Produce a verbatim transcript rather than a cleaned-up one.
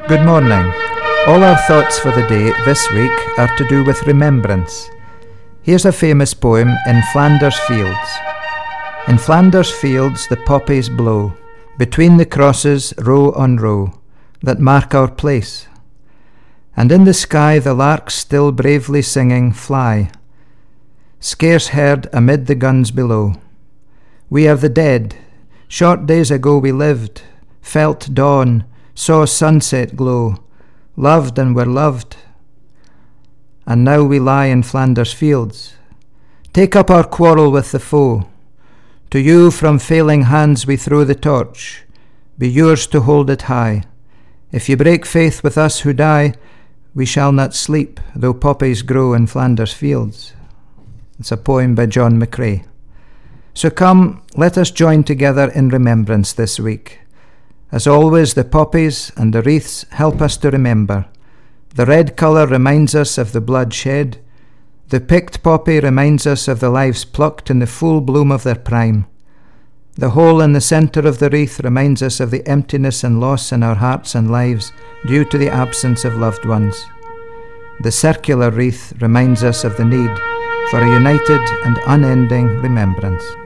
Good morning. All our thoughts for the day this week are to do with remembrance. Here's a famous poem, In Flanders Fields. In Flanders fields the poppies blow, between the crosses row on row, that mark our place. And in the sky the larks still bravely singing fly, scarce heard amid the guns below. We are the dead. Short days ago we lived, felt dawn, saw sunset glow, loved and were loved. And now we lie in Flanders fields. Take up our quarrel with the foe. To you from failing hands we throw the torch. Be yours to hold it high. If you break faith with us who die, we shall not sleep, though poppies grow in Flanders fields. It's a poem by John McCrae. So come, let us join together in remembrance this week. As always, the poppies and the wreaths help us to remember. The red colour reminds us of the blood shed. The picked poppy reminds us of the lives plucked in the full bloom of their prime. The hole in the centre of the wreath reminds us of the emptiness and loss in our hearts and lives due to the absence of loved ones. The circular wreath reminds us of the need for a united and unending remembrance.